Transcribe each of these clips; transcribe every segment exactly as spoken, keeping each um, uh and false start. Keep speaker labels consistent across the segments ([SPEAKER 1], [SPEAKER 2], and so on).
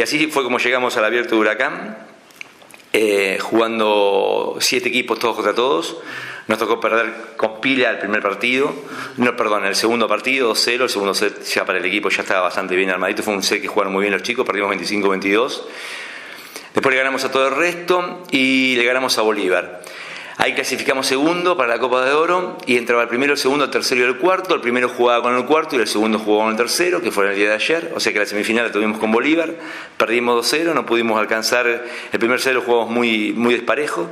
[SPEAKER 1] así fue como llegamos al Abierto de Huracán, eh, jugando siete equipos todos contra todos. Nos tocó perder con pila el primer partido, no, perdón, el segundo partido dos cero, el segundo set ya para el equipo ya estaba bastante bien armadito, fue un set que jugaron muy bien los chicos, perdimos veinticinco veintidós. Después le ganamos a todo el resto y le ganamos a Bolívar. Ahí clasificamos segundo para la Copa de Oro y entraba el primero, el segundo, el tercero y el cuarto. El primero jugaba con el cuarto y el segundo jugaba con el tercero, que fue el día de ayer. O sea que la semifinal la tuvimos con Bolívar, perdimos dos cero, no pudimos alcanzar. El primer set lo jugamos muy, muy desparejo.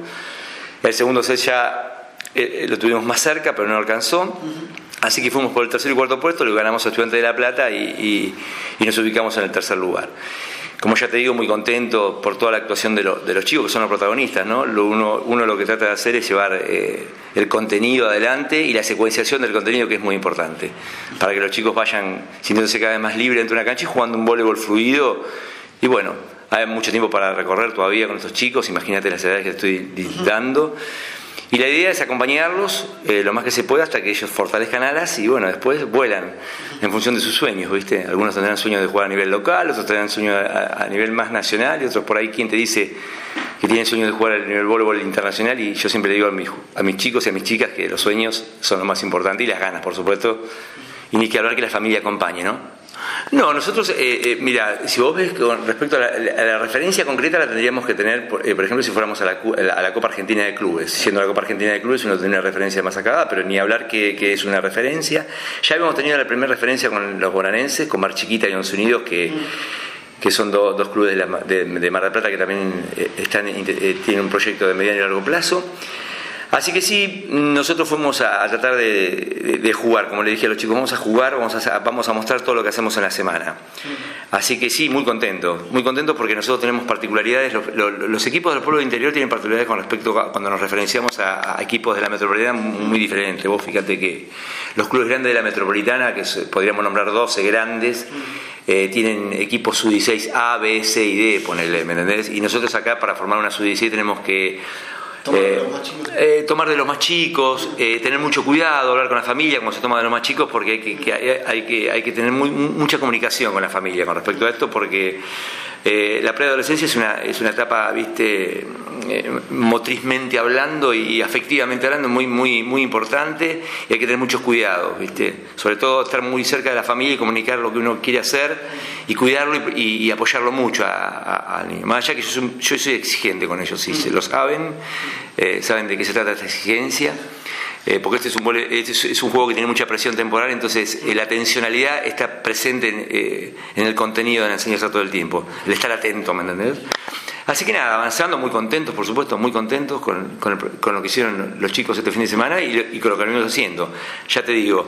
[SPEAKER 1] El segundo set ya eh, lo tuvimos más cerca, pero no alcanzó. Así que fuimos por el tercer y cuarto puesto, le ganamos a Estudiantes de La Plata y, y, y nos ubicamos en el tercer lugar. Como ya te digo, muy contento por toda la actuación de, lo, de los chicos que son los protagonistas, ¿no? Lo uno, uno lo que trata de hacer es llevar eh, el contenido adelante y la secuenciación del contenido, que es muy importante, para que los chicos vayan sintiéndose cada vez más libres dentro de una cancha y jugando un voleibol fluido. Y bueno, hay mucho tiempo para recorrer todavía con estos chicos, imagínate las edades que estoy dando. Y la idea es acompañarlos eh, lo más que se pueda hasta que ellos fortalezcan alas y bueno, después vuelan en función de sus sueños, ¿viste? Algunos tendrán sueños de jugar a nivel local, otros tendrán sueños a, a nivel más nacional y otros por ahí quien te dice que tienen sueños de jugar a nivel voleibol internacional. Y yo siempre le digo a mis, a mis chicos y a mis chicas que los sueños son lo más importante y las ganas, por supuesto, y ni que hablar que la familia acompañe, ¿no? No, nosotros, eh, eh, mira, si vos ves con respecto a la, a la referencia concreta la tendríamos que tener, por, eh, por ejemplo, si fuéramos a la, a la Copa Argentina de Clubes. Siendo la Copa Argentina de Clubes uno tiene una referencia más acá, pero ni hablar que, que es una referencia. Ya habíamos tenido la primera referencia con los bonaerenses, con Mar Chiquita y Once Unidos, que, que son do, dos clubes de, la, de, de Mar del Plata que también eh, están, eh, tienen un proyecto de mediano y largo plazo. Así que sí, nosotros fuimos a, a tratar de, de, de jugar, como le dije a los chicos, vamos a jugar, vamos a, vamos a mostrar todo lo que hacemos en la semana. Así que sí, muy contentos, muy contentos porque nosotros tenemos particularidades, los, los, los equipos del pueblo del interior tienen particularidades con respecto a cuando nos referenciamos a, a equipos de la metropolitana muy, muy diferentes. Vos fíjate que los clubes grandes de la metropolitana, que podríamos nombrar doce grandes, eh, tienen equipos sub dieciséis A, B, C y D, ponele, ¿me entendés? Y nosotros acá para formar una sub dieciséis tenemos que
[SPEAKER 2] Tomar de
[SPEAKER 1] eh,
[SPEAKER 2] los más chicos,
[SPEAKER 1] eh, tomar de los más chicos, eh, tener mucho cuidado, hablar con la familia como se toma de los más chicos, porque hay que, que, hay, hay que, hay que tener muy, mucha comunicación con la familia con respecto a esto, porque eh, la preadolescencia es una, es una etapa, viste, eh, motrizmente hablando y afectivamente hablando muy, muy, muy importante, y hay que tener muchos cuidados, viste, sobre todo estar muy cerca de la familia y comunicar lo que uno quiere hacer y cuidarlo y, y, y apoyarlo mucho al niño. Más allá que yo soy, yo soy exigente con ellos, sí, se lo saben. Eh, saben de qué se trata esta exigencia, eh, porque este es, un, este es un juego que tiene mucha presión temporal, entonces eh, la tensionalidad está presente en, eh, en el contenido de la enseñanza todo el tiempo, el estar atento, ¿me entendés? Así que nada, avanzando, muy contentos, por supuesto, muy contentos con, con, el, con lo que hicieron los chicos este fin de semana y, y con lo que venimos haciendo. Ya te digo,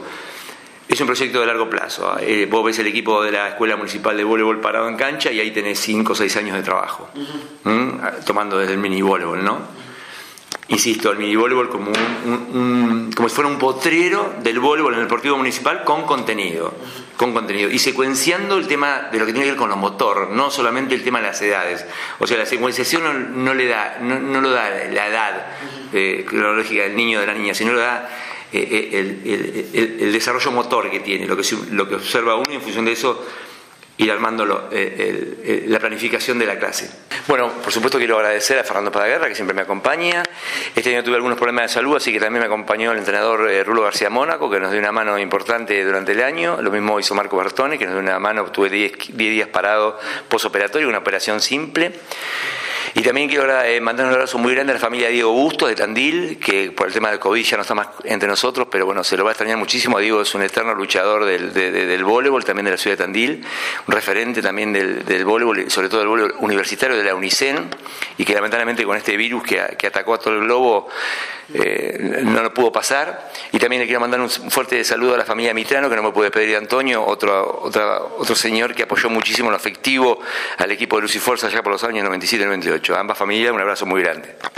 [SPEAKER 1] es un proyecto de largo plazo. Eh, vos ves el equipo de la Escuela Municipal de Voleibol parado en cancha y ahí tenés cinco o seis años de trabajo, uh-huh. ¿Mm? Tomando desde el mini voleibol, ¿no? Insisto, el mini voleibol como, un, un, un, como si fuera un potrero del voleibol en el deportivo municipal con contenido, con contenido y secuenciando el tema de lo que tiene que ver con lo motor, no solamente el tema de las edades. O sea, la secuenciación no, no le da, no, no lo da la edad eh, cronológica del niño o de la niña, sino lo da eh, el, el, el, el desarrollo motor que tiene, lo que, lo que observa uno y en función de eso ir armando lo, el, el, la planificación de la clase. Bueno, por supuesto quiero agradecer a Fernando Padaguerra, que siempre me acompaña. Este año tuve algunos problemas de salud, así que también me acompañó el entrenador eh, Rulo García Mónaco, que nos dio una mano importante durante el año. Lo mismo hizo Marco Bertone, que nos dio una mano, tuve diez días parado posoperatorio, una operación simple. Y también quiero eh, mandar un abrazo muy grande a la familia Diego Bustos de Tandil, que por el tema del COVID ya no está más entre nosotros, pero bueno, se lo va a extrañar muchísimo. Diego es un eterno luchador del, de, de, del voleibol, también de la ciudad de Tandil, un referente también del, del voleibol, sobre todo del voleibol universitario de la UNICEN, y que lamentablemente con este virus que, que atacó a todo el globo eh, no lo pudo pasar. Y también le quiero mandar un fuerte saludo a la familia Mitrano, que no me pude pedir de Antonio, otro, otra, otro señor que apoyó muchísimo en lo afectivo al equipo de Luciforza allá por los años noventa y siete y noventa y ocho. A ambas familias un abrazo muy grande.